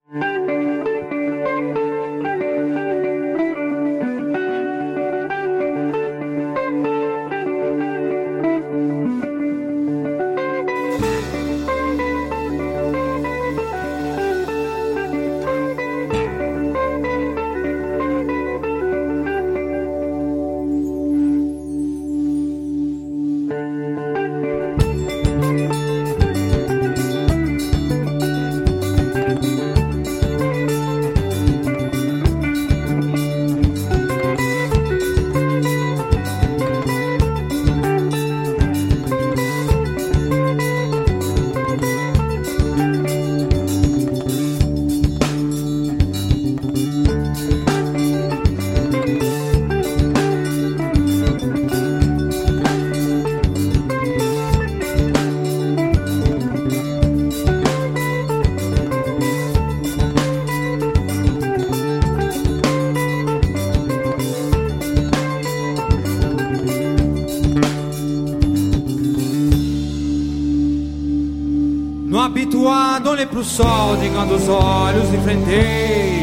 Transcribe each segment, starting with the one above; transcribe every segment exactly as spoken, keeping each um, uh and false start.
Habituado, olhei pro sol, digando os olhos, enfrentei,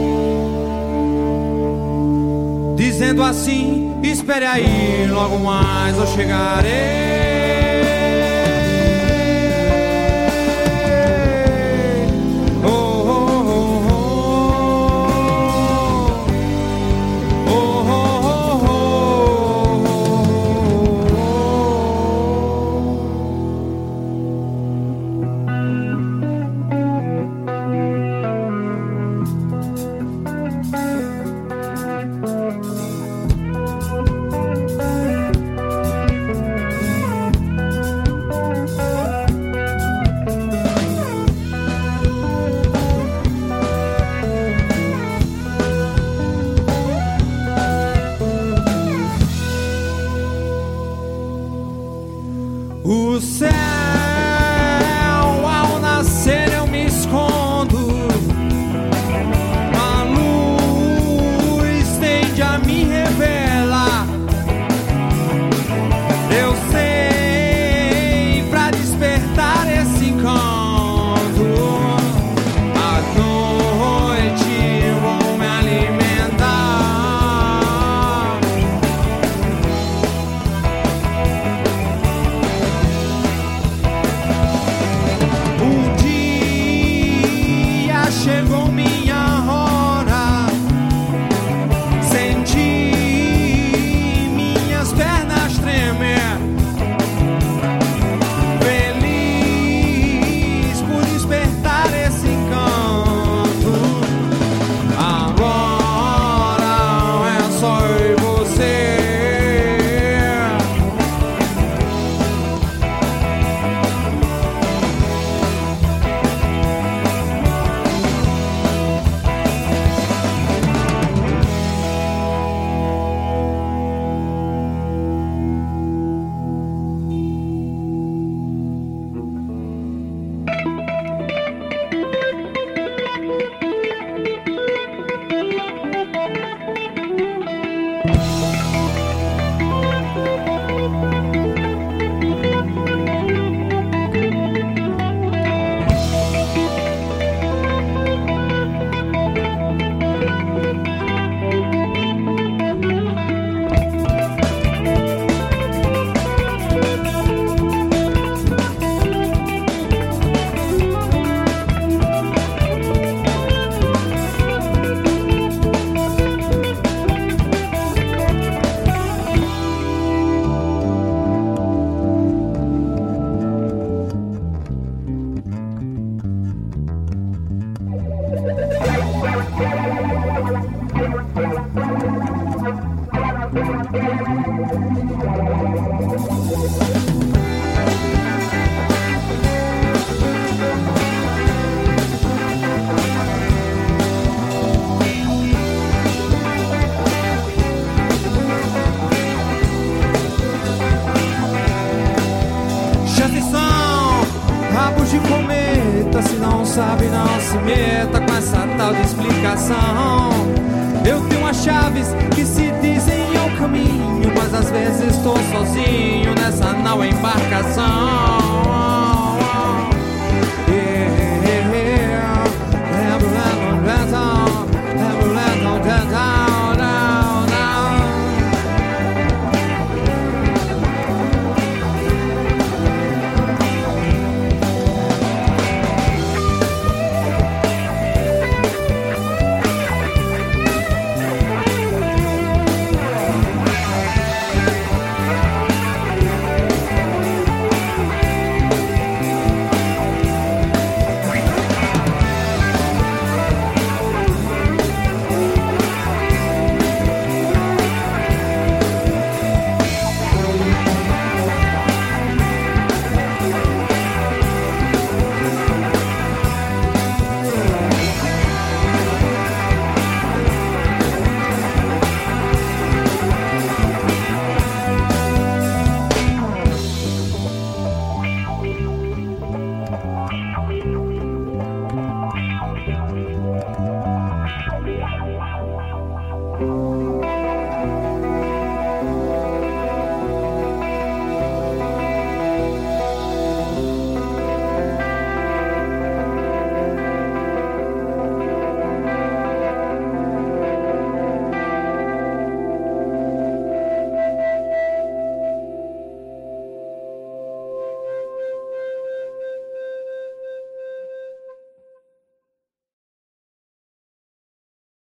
dizendo assim: espere aí, logo mais eu chegarei. O céu, ao nascer eu me escondo, a luz tende a me revelar. Eu sei pra despertar esse encanto, à noite vou me alimentar. Chegou minha hora, senti minhas pernas tremer, feliz por despertar esse encanto. Agora é só eu e você. Rabos de cometa, se não sabe não se meta com essa tal de explicação. Eu tenho as chaves que se dizem ao caminho, mas às vezes estou sozinho nessa nau embarcação.